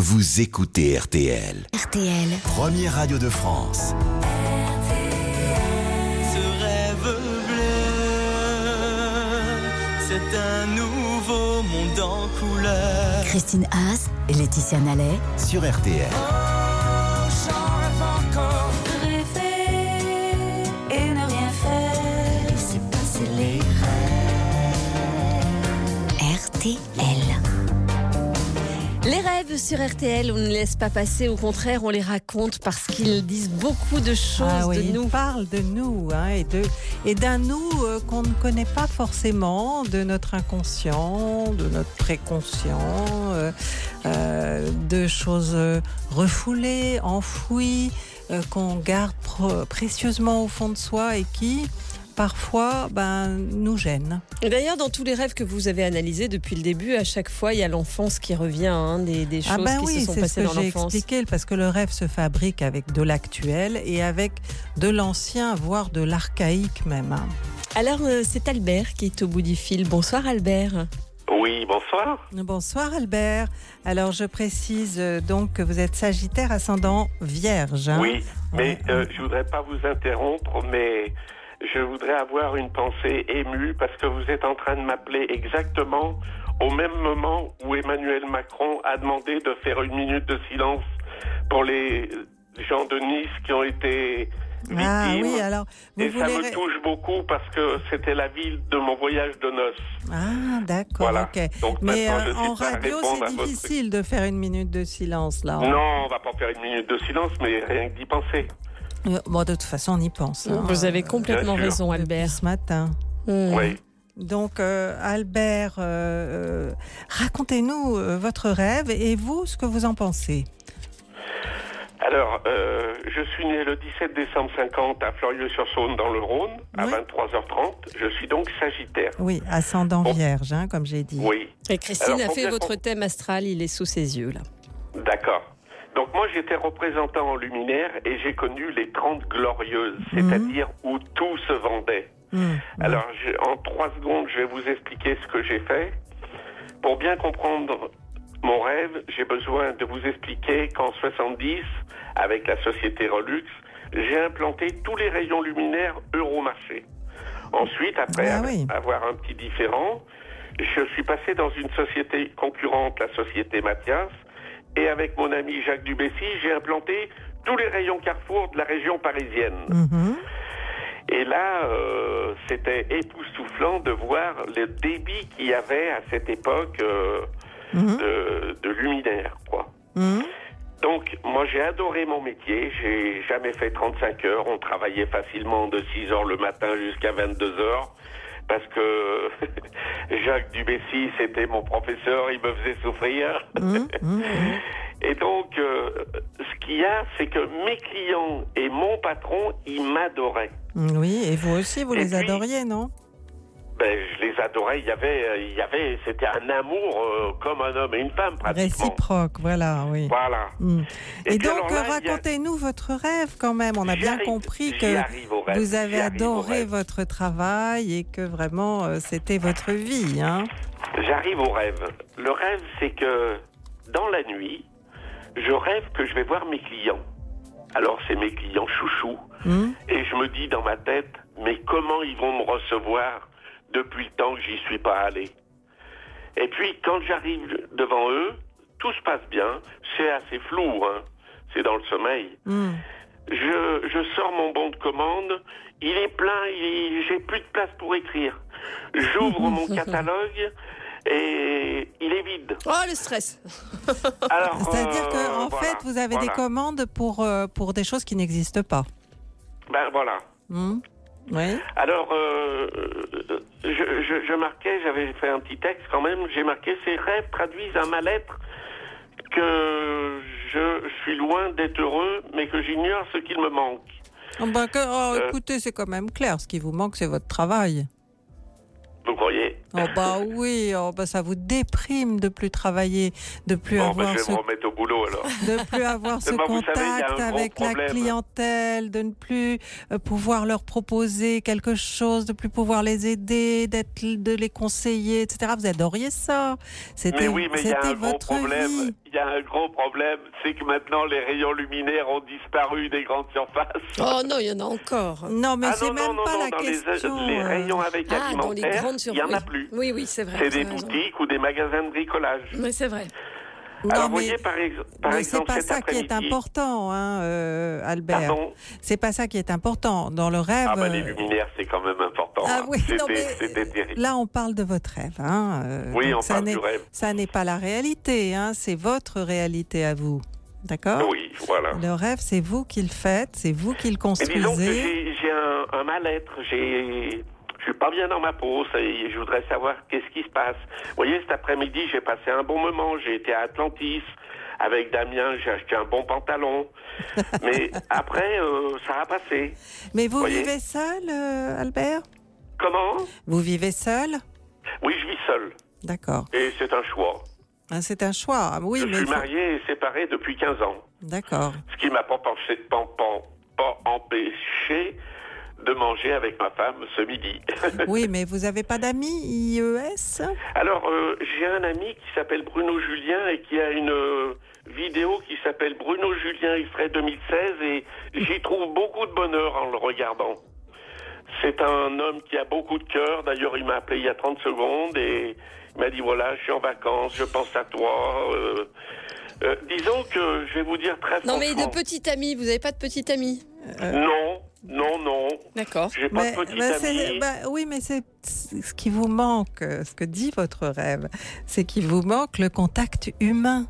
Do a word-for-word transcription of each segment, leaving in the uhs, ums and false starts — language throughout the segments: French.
vous écoutez R T L. R T L. Première radio de France. Ce rêve bleu, c'est un nouveau monde en couleur. Christine Haas et Laetitia Nallet Sur R T L. Oh, j'en rêve encore de rêver et ne rien faire. Laisser passer les rêves. R T L. Les rêves sur R T L, on ne laisse pas passer, au contraire, on les raconte parce qu'ils disent beaucoup de choses ah oui, de nous. Ils parlent de nous hein, et, de, et d'un nous euh, qu'on ne connaît pas forcément, de notre inconscient, de notre préconscient, euh, euh, de choses refoulées, enfouies, euh, qu'on garde pr- précieusement au fond de soi et qui... parfois, ben, nous gêne. Et d'ailleurs, dans tous les rêves que vous avez analysés depuis le début, à chaque fois, il y a l'enfance qui revient, hein, des, des choses ah ben qui oui, se sont c'est passées ce dans que j'ai l'enfance. expliqué, parce que le rêve se fabrique avec de l'actuel et avec de l'ancien, voire de l'archaïque même. Alors, euh, c'est Albert qui est au bout du fil. Bonsoir Albert. Oui, bonsoir. Bonsoir Albert. Alors, je précise euh, donc que vous êtes Sagittaire ascendant Vierge. Hein. Oui, mais Ouais. euh, je voudrais pas vous interrompre, mais je voudrais avoir une pensée émue parce que vous êtes en train de m'appeler exactement au même moment où Emmanuel Macron a demandé de faire une minute de silence pour les gens de Nice qui ont été victimes. Ah oui, alors vous Et voulez... ça me touche beaucoup parce que c'était la ville de mon voyage de noces. Ah d'accord, Voilà. ok. Donc Mais maintenant, je euh, suis en prêt à radio, répondre à c'est votre- difficile de faire une minute de silence là. Non, on va pas faire une minute de silence, mais rien que d'y penser. Euh, Bon, de toute façon, on y pense. hein. Vous avez complètement bien sûr. raison Depuis Albert. ce matin. Mmh. Oui. Donc, euh, Albert, euh, euh, racontez-nous euh, votre rêve et vous, ce que vous en pensez. Alors, euh, je suis né le dix-sept décembre cinquante à Fleurieux-sur-Saône dans le Rhône, à Oui. vingt-trois heures trente. Je suis donc Sagittaire. Oui, ascendant Bon. Vierge, hein, comme j'ai dit. Oui, Et Christine Alors, a faut fait bien votre qu'on- thème astral, il est sous ses yeux là. d'accord. Donc moi, j'étais représentant en luminaire et j'ai connu les trente glorieuses, Mhm. c'est-à-dire où tout se vendait. Mmh. Alors, je- en trois secondes, je vais vous expliquer ce que j'ai fait. Pour bien comprendre mon rêve, j'ai besoin de vous expliquer qu'en soixante-dix, avec la société Relux, j'ai implanté tous les rayons luminaires Euromarché. Ensuite, après Ah oui. avoir un petit différent, je suis passé dans une société concurrente, la société Mathias, et avec mon ami Jacques Dubessy, j'ai implanté tous les rayons Carrefour de la région parisienne. Mhm. Et là, euh, c'était époustouflant de voir le débit qu'il y avait à cette époque euh, Mhm. de, de luminaire, quoi. Mhm. Donc, moi, j'ai adoré mon métier. J'ai jamais fait trente-cinq heures. On travaillait facilement de six heures le matin jusqu'à vingt-deux heures. Parce que Jacques Dubessy, c'était mon professeur. Il me faisait souffrir. Mhm. Mhm. Et donc, euh, ce qu'il y a, c'est que mes clients et mon patron, ils m'adoraient. Oui, et vous aussi, vous Et les puis- adoriez, non? Ben, je les adorais. Il y avait, il y avait, c'était un amour euh, comme un homme et une femme pratiquement. Réciproque, voilà, oui. Voilà. Mm. Et, Et puis donc, alors là, euh, il y a- racontez-nous votre rêve quand même. On a J'y bien arrive, compris j'y que arrive au rêve, vous avez j'y arrive au adoré rêve. votre travail et que vraiment euh, c'était votre vie. Hein. J'arrive au rêve. Le rêve, c'est que dans la nuit, je rêve que je vais voir mes clients. Alors, c'est mes clients chouchous. Mm. Et je me dis dans ma tête, mais comment ils vont me recevoir depuis le temps que j'y suis pas allé? Et puis, quand j'arrive devant eux, tout se passe bien. C'est assez flou, hein. C'est dans le sommeil. Mm. Je, je sors mon bon de commande. Il est plein, il est- j'ai plus de place pour écrire. J'ouvre mon catalogue et il est vide. Oh le stress. Alors, C'est-à-dire euh, qu'en voilà, fait, vous avez voilà. des commandes pour, euh, pour des choses qui n'existent pas. Ben voilà. Mm. Oui. Alors, euh, je, je, je marquais, j'avais fait un petit texte quand même, j'ai marqué « Ces rêves traduisent un mal-être que je suis loin d'être heureux, mais que j'ignore ce qu'il me manque. Oh, bah, que- oh, Euh. écoutez, c'est quand même clair. Ce qui vous manque, c'est votre travail. » Vous croyez? Oh bah oui, oh bah ça vous déprime de plus travailler, de plus Bon, ben, avoir je vais ce me remettre au boulot alors. de plus avoir ce Eh ben, vous contact savez, il y a un gros avec la problème. clientèle, de ne plus euh, pouvoir leur proposer quelque chose, de plus pouvoir les aider, d'être, de les conseiller, et cetera. Vous adoriez ça. C'était, Mais oui, mais il y a c'était un gros votre problème. vie. Il il y a un gros problème, c'est que maintenant les rayons luminaires ont disparu des grandes surfaces. Oh non, il y en a encore. Non, mais Ah c'est non, même non, non, pas non, la dans les- question. les, euh, rayons avec Ah, dans les alimentaire, grandes il surfaces. n'y en a plus. Oui, oui, c'est vrai. C'est vous des avez raison. boutiques ou des magasins de bricolage. Mais c'est vrai. Non, Alors, vous mais, voyez, par, ex- par mais c'est exemple, pas cet ça qui est après-midi- important, hein, euh, Albert. Pardon. C'est pas ça qui est important. Dans le rêve. Ah, bah, les euh, luminaires, c'est quand même important. Ah hein. oui, non, C'était mais c'était terrible. là on parle de votre rêve. Hein, euh, Oui, donc on ça parle n'est- du rêve. Ça n'est pas la réalité, hein, c'est votre réalité à vous. D'accord ? Oui, voilà. Le rêve, c'est vous qui le faites, c'est vous qui le Mais disons que construisez. j'ai j'ai un, un mal-être, j'ai... Je suis pas bien dans ma peau, ça, et je voudrais savoir qu'est-ce qui se passe. Vous voyez, cet après-midi, j'ai passé un bon moment, j'ai été à Atlantis, avec Damien, j'ai acheté un bon pantalon. Mais après, euh, ça a passé. Mais vous voyez vivez seul, euh, Albert ? Comment ? Vous vivez seul ? Oui, je vis seul, D'accord. et c'est un choix. Ah, c'est un choix. Ah, oui, je mais suis il faut- marié et séparé depuis quinze ans, D'accord. ce qui m'a pas, pensé- pas, pas, pas empêché de manger avec ma femme ce midi. Oui, mais vous n'avez pas d'amis I E S ? Alors, euh, j'ai un ami qui s'appelle Bruno Julien et qui a une euh, vidéo qui s'appelle Bruno Julien extrait deux mille seize et j'y trouve beaucoup de bonheur en le regardant. C'est un homme qui a beaucoup de cœur. D'ailleurs, il m'a appelé il y a trente secondes et il m'a dit voilà, je suis en vacances, je pense à toi. Euh, euh, disons que je vais vous dire très Non, mais franchement. de petit ami, vous n'avez pas de petit ami ? Non, non, non. D'accord. J'ai pas Mais- de petit mais c'est- ami. bah, oui, mais c'est c'est ce qui vous manque, euh, ce que dit votre rêve, c'est qu'il vous manque le contact humain.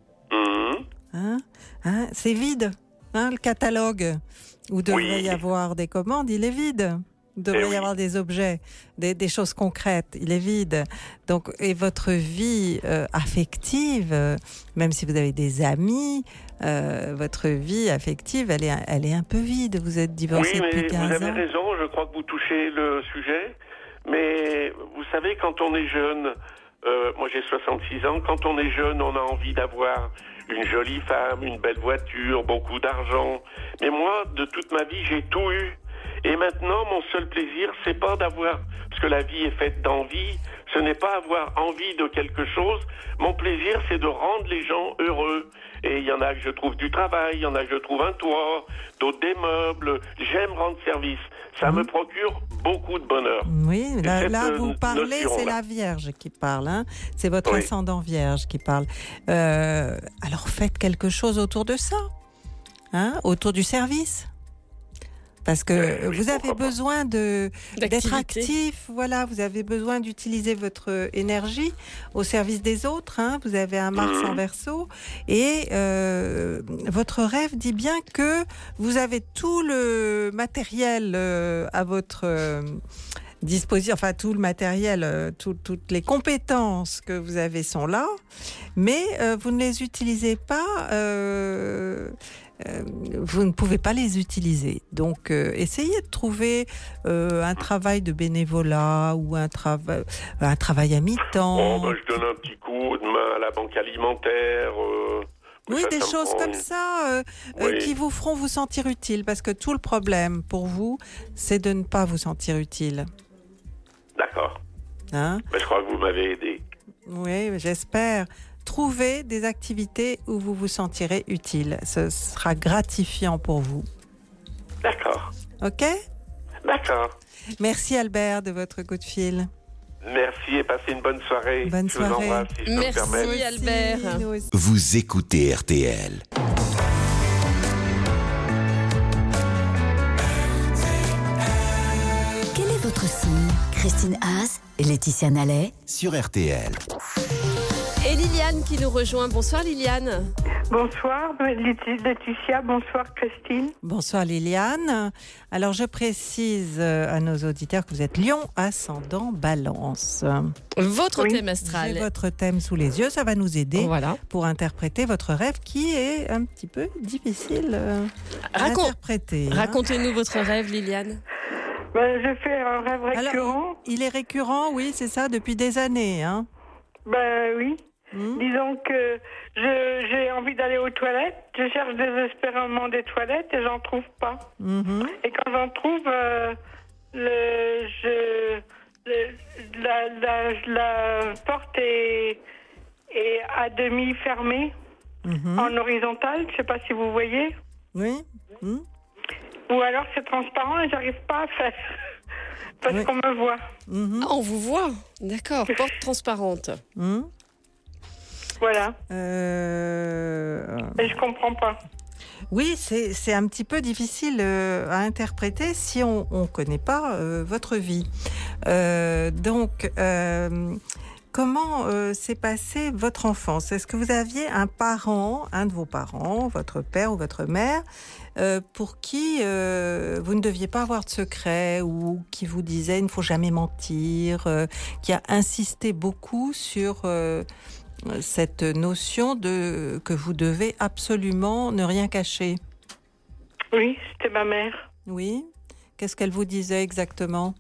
Hum. Hein Hein C'est vide, hein, le catalogue où devrait Oui. y avoir des commandes, il est vide. Il devrait Eh y oui. avoir des objets, des, des choses concrètes, il est vide. Donc, et votre vie euh, affective, euh, même si vous avez des amis, euh, votre vie affective, elle est, elle est un peu vide. Vous êtes divorcé Oui, mais depuis vous quinze avez ans. raison, je crois que vous touchez le sujet. Mais vous savez, quand on est jeune, euh, moi j'ai soixante-six ans, quand on est jeune, on a envie d'avoir une jolie femme, une belle voiture, beaucoup d'argent. Mais moi, de toute ma vie, j'ai tout eu. Et maintenant, mon seul plaisir, c'est pas d'avoir, parce que la vie est faite d'envie, ce n'est pas avoir envie de quelque chose. Mon plaisir, c'est de rendre les gens heureux. Et il y en a que je trouve du travail, il y en a que je trouve un toit, d'autres des meubles. J'aime rendre service. Ça me procure beaucoup de bonheur. Oui, là, cette, là euh, vous parlez, c'est notion-là. la Vierge qui parle. Hein. C'est votre Oui. ascendant Vierge qui parle. Euh, alors faites quelque chose autour de ça, hein, autour du service. Parce que Euh, oui, vous avez pourquoi pas. besoin de d'être D'activité. actif, voilà. Vous avez besoin d'utiliser votre énergie au service des autres. Hein. Vous avez un Mars Mhm. en Verseau et euh, votre rêve dit bien que vous avez tout le matériel euh, à votre euh, disposition, enfin tout le matériel, euh, tout- toutes les compétences que vous avez sont là, mais euh, vous ne les utilisez pas. Euh, euh, vous ne pouvez pas les utiliser. Donc, euh, essayez de trouver euh, un travail de bénévolat ou un, trava- un travail à mi-temps. Oh, ben, je donne un petit coup de main à la banque alimentaire. euh, Oui, ça, des ça me choses prend comme une- ça euh, euh, Oui. qui vous feront vous sentir utile. Parce que tout le problème pour vous, c'est de ne pas vous sentir utile. D'accord. Hein? Mais je crois que vous m'avez aidé. Oui, j'espère. Trouvez des activités où vous vous sentirez utile. Ce sera gratifiant pour vous. D'accord. OK? D'accord. Merci Albert de votre coup de fil. Merci et passez une bonne soirée. Bonne je vous soirée. embrasse si je peux me Merci. permettre. Oui, Albert. nous aussi. Vous écoutez R T L. Quel est votre signe? Christine Haas et Laetitia Nallet. Sur R T L. Et Liliane qui nous rejoint. Bonsoir Liliane. Bonsoir Laeti- Laetitia, bonsoir Christine. Bonsoir Liliane. Alors je précise euh, à nos auditeurs que vous êtes Lion ascendant Balance. Votre Oui. thème J'ai astral. votre thème sous les yeux, ça va nous aider Voilà. pour interpréter votre rêve qui est un petit peu difficile euh, à Racon- interpréter. hein. Racontez-nous votre rêve Liliane. Ben, je fais un rêve Alors, récurrent. il est récurrent, oui, c'est ça, depuis des années. Hein. Ben oui. Hmm. Disons que je- j'ai envie d'aller aux toilettes. Je cherche désespérément des toilettes et j'en trouve pas. Mhm. Et quand j'en trouve, euh, le, je, le- la, la, la porte est, est à demi fermée. Mhm. en horizontal. Je sais pas si vous voyez. Oui. Mhm. Ou alors c'est transparent et j'arrive pas à faire parce Oui. qu'on me voit. Mhm. Ah, on vous voit. D'accord. Porte transparente. Mhm. Voilà. Euh, Et je comprends pas. Oui, c'est c'est un petit peu difficile euh, à interpréter si on ne connaît pas euh, votre vie. Euh, donc, euh, comment euh, s'est passée votre enfance? Est-ce que vous aviez un parent, un de vos parents, votre père ou votre mère, euh, pour qui euh, vous ne deviez pas avoir de secret ou qui vous disait il ne faut jamais mentir, euh, qui a insisté beaucoup sur euh, cette notion de que vous devez absolument ne rien cacher? Oui, c'était ma mère. Oui. Qu'est-ce qu'elle vous disait exactement?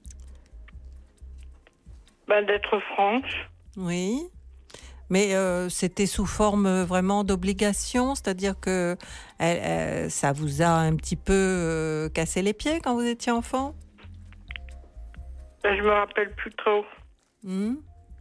Ben, d'être franche. Oui. Mais euh, c'était sous forme euh, vraiment d'obligation, c'est-à-dire que elle, elle, ça vous a un petit peu euh, cassé les pieds quand vous étiez enfant? Ben, je me rappelle plus trop. Hmm.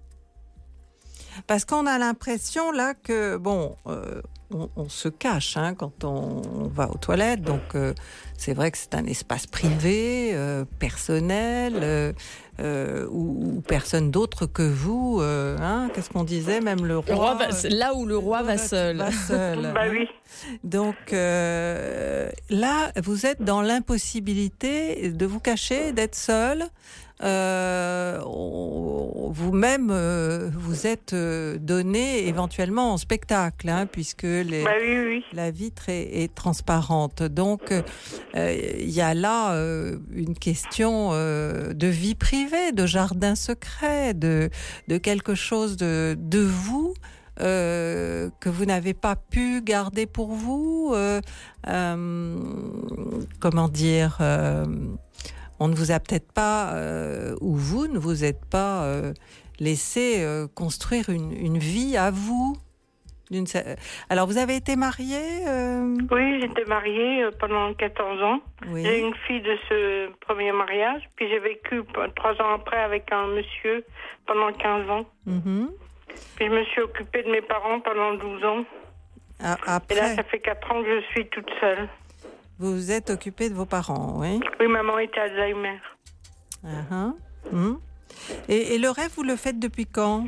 Parce qu'on a l'impression là que, bon, euh, on, on se cache hein, quand on, on va aux toilettes, donc euh, c'est vrai que c'est un espace privé, euh, personnel, euh, euh, où, où personne d'autre que vous, euh, hein, qu'est-ce qu'on disait, même le roi. Le roi va, là où le roi va seul. Va seul Bah hein. oui. Donc euh, là, vous êtes dans l'impossibilité de vous cacher, d'être seul. Euh, on- vous-même, euh, vous êtes euh, donné éventuellement en spectacle, hein, puisque les, Bah oui, oui. la vitre est, est transparente. Donc, il euh, y a là euh, une question euh, de vie privée, de jardin secret, de, de quelque chose de, de vous euh, que vous n'avez pas pu garder pour vous. Euh, euh, comment dire euh, on ne vous a peut-être pas, euh, ou vous ne vous êtes pas euh, laissé euh, construire une, une vie à vous. D'une... Alors, vous avez été mariée euh... Oui, j'étais mariée euh, pendant quatorze ans. Oui. J'ai eu une fille de ce premier mariage. Puis j'ai vécu p- trois ans après avec un monsieur pendant quinze ans. Mm-hmm. Puis je me suis occupée de mes parents pendant douze ans. A- Après, Et là, ça fait quatre ans que je suis toute seule. vous vous êtes occupée de vos parents, oui. Oui, maman était Alzheimer. Uh-huh. Mm. Et, et le rêve, vous le faites depuis quand?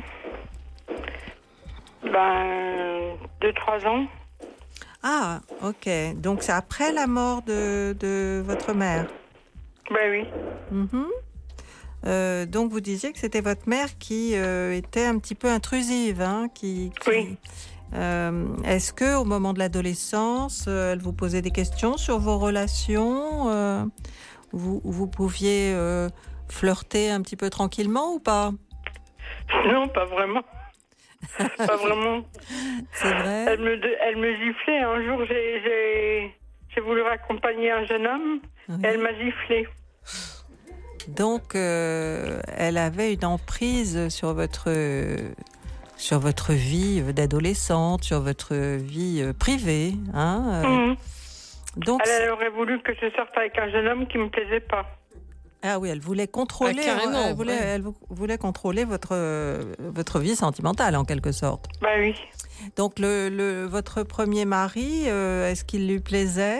Ben, deux, trois ans. Ah, ok. Donc, c'est après la mort de, de votre mère. Ben oui. Mhm. Euh, donc, vous disiez que c'était votre mère qui euh, était un petit peu intrusive, hein, qui, qui- Oui. Euh, est-ce que, au moment de l'adolescence, euh, elle vous posait des questions sur vos relations? euh, vous, vous pouviez euh, flirter un petit peu tranquillement ou pas? Non, pas vraiment. Pas vraiment. C'est vrai? Elle me, de- elle me giflait. Un jour, j'ai, j'ai, j'ai voulu raccompagner un jeune homme. Oui. Et elle m'a giflé. Donc, euh, elle avait une emprise sur votre, sur votre vie d'adolescente, sur votre vie euh, privée. Hein, euh. Mhm. Donc, Elle, elle aurait voulu que je sorte avec un jeune homme qui me plaisait pas. ah oui, elle voulait contrôler, Ah, carrément, elle voulait, ouais. elle vou- voulait contrôler votre, euh, votre vie sentimentale en quelque sorte. Bah oui. Donc, le, le, votre premier mari, euh, est-ce qu'il lui plaisait?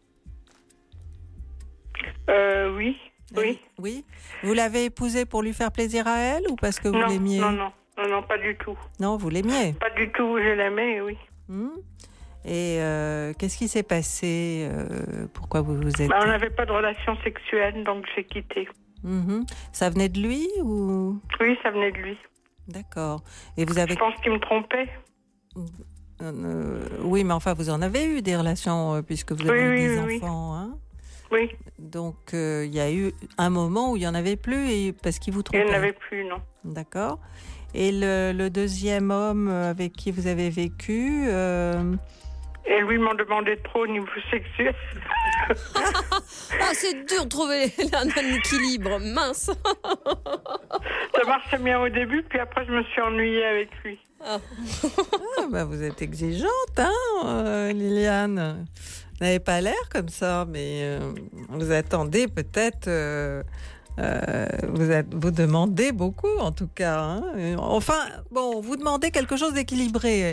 Euh, oui. Oui. Oui. Vous l'avez épousé pour lui faire plaisir à elle ou parce que vous Non, l'aimiez? non, non, non, non, pas du tout. Non, vous l'aimiez. Pas du tout, je l'aimais, oui. Hmm. Et euh, qu'est-ce qui s'est passé euh, Pourquoi vous vous êtes... Bah, on n'avait pas de relation sexuelle, donc j'ai quitté. Mhm. Ça venait de lui ou... Oui, ça venait de lui. D'accord. Et vous avez... Je pense qu'il me trompait. Euh, oui, mais enfin, vous en avez eu des relations euh, puisque vous avez Oui, eu oui, des oui, enfants. Hein. Oui, Donc, euh, il y a eu un moment où il n'y en avait plus et, parce qu'il vous il trompait. n'y en avait plus, non. D'accord. Et le, le deuxième homme avec qui vous avez vécu... euh, Et lui m'en demandait trop au niveau sexuel. Ah, c'est dur de trouver un, un équilibre, mince. Ça marchait bien au début, puis après je me suis ennuyée avec lui. Ah, bah, vous êtes exigeante, hein, euh, Liliane. Vous n'avez pas l'air comme ça, mais euh, vous attendez peut-être... euh, euh, vous, êtes- vous demandez beaucoup, en tout cas. Hein. Enfin, bon, vous demandez quelque chose d'équilibré.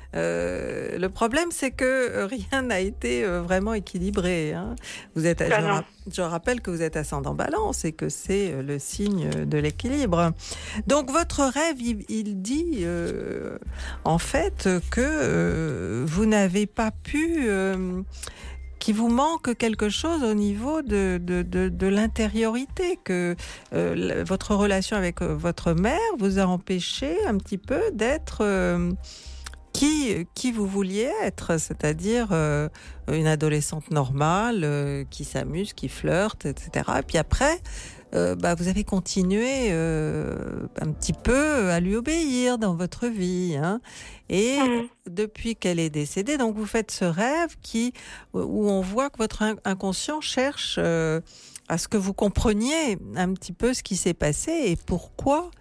Euh, le problème, c'est que rien n'a été euh, vraiment équilibré. Hein. Vous êtes, Ben je, non. ra- je rappelle que vous êtes ascendant Balance et que c'est euh, le signe de l'équilibre. Donc, votre rêve, il, il dit euh, en fait que euh, vous n'avez pas pu... Euh, qu'il vous manque quelque chose au niveau de, de, de, de l'intériorité, que euh, la- votre relation avec euh, votre mère vous a empêché un petit peu d'être euh, qui, qui vous vouliez être, c'est-à-dire euh, une adolescente normale euh, qui s'amuse, qui flirte, et cetera. Et puis après, euh, bah, vous avez continué euh, un petit peu à lui obéir dans votre vie, hein. Et Mhm. depuis qu'elle est décédée, donc vous faites ce rêve qui, où on voit que votre in- inconscient cherche euh, à ce que vous compreniez un petit peu ce qui s'est passé et pourquoi,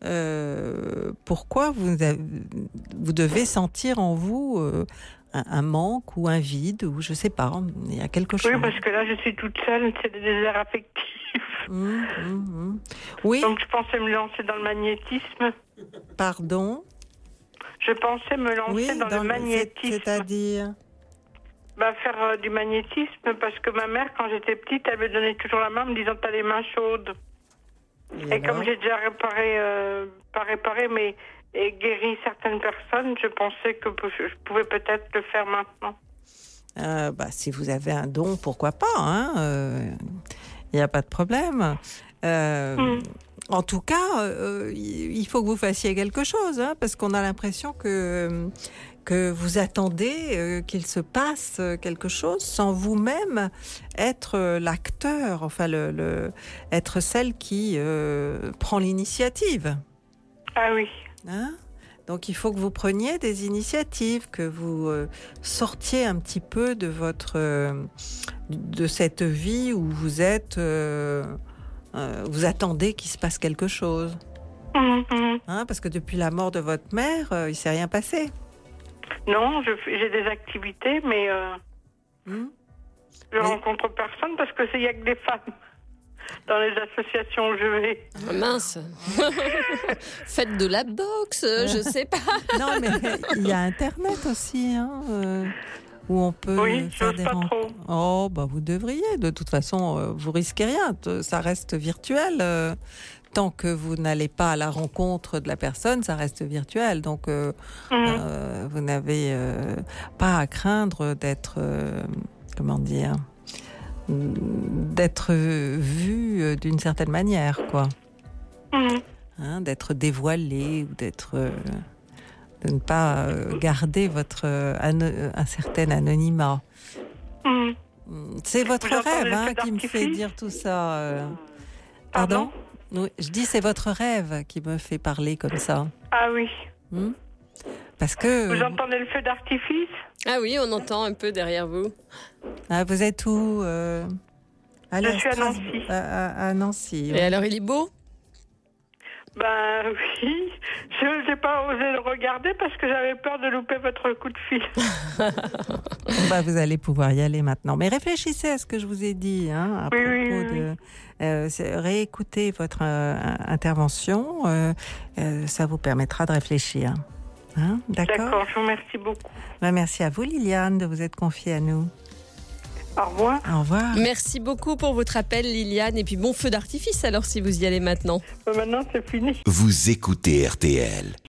euh, pourquoi vous, avez- vous devez sentir en vous euh, un, un manque ou un vide ou je sais pas, il y a quelque chose. Oui, parce que là, je suis toute seule, c'est des déserts affectifs. Hum, hum, hum. Oui, Donc, je pensais me lancer dans le magnétisme. pardon. Je pensais me lancer Oui, dans, le magnétisme. c'est- c'est-à-dire. Bah, faire euh, du magnétisme, parce que ma mère, quand j'étais petite, elle me donnait toujours la main en me disant t'as les mains chaudes. Et, alors comme j'ai déjà réparé, euh, pas réparé, mais et guéri certaines personnes, je pensais que je je pouvais peut-être le faire maintenant. Euh, bah, si vous avez un don, pourquoi pas, hein, euh, il n'y a pas de problème. Euh, Mm. En tout cas, euh, il faut que vous fassiez quelque chose, hein, parce qu'on a l'impression que, que vous attendez euh, qu'il se passe quelque chose sans vous-même être euh, l'acteur, enfin, le, le, être celle qui euh, prend l'initiative. Ah oui. Hein? Donc il faut que vous preniez des initiatives, que vous euh, sortiez un petit peu de votre euh, de cette vie où vous êtes, euh, euh, vous attendez qu'il se passe quelque chose, Mhm, mhm. hein? Parce que depuis la mort de votre mère, euh, il s'est rien passé. Non, je fais- j'ai des activités, mais euh, Hmm? je Mais- rencontre personne parce que c'est il y a que des femmes dans les associations où je vais. Ah, mince. Faites de la boxe, je sais pas. Non, mais il y a Internet aussi, hein, euh, où on peut Oui, faire j'ose des pas rencontres. trop. Oh, bah vous devriez. De toute façon, euh, vous risquez rien. T- Ça reste virtuel. euh, Tant que vous n'allez pas à la rencontre de la personne, ça reste virtuel. Donc, euh, Mhm. euh, vous n'avez euh, pas à craindre d'être, euh, comment dire, d'être vu euh, d'une certaine manière, quoi. Mhm. Hein, d'être dévoilé ou d'être euh, de ne pas euh, garder votre euh, ano- un certain anonymat. Mhm. C'est votre Vous entendez rêve, le hein, feu qui me fait d'artifice dire tout ça. euh. Pardon Oui, je dis c'est votre rêve qui me fait parler comme ça. Ah oui. Hmm? Parce que Vous entendez le feu d'artifice? Ah oui, on entend un peu derrière vous. ah, vous êtes où euh, allez, Je suis à Stras- Nancy. À, à- à Nancy. Et ouais. alors, il est beau? Ben oui. Je n'ai pas osé le regarder parce que j'avais peur de louper votre coup de fil. Bah, vous allez pouvoir y aller maintenant. Mais réfléchissez à ce que je vous ai dit, hein, à Oui, propos oui, oui, de euh, c'est- réécoutez votre euh, intervention. euh, euh, ça vous permettra de réfléchir. Hein, d'accord. D'accord, je vous remercie beaucoup. Bah, merci à vous, Liliane, de vous être confiée à nous. Au revoir. Au revoir. Merci beaucoup pour votre appel, Liliane. Et puis bon feu d'artifice alors si vous y allez maintenant. Ben, maintenant, c'est fini. Vous écoutez R T L.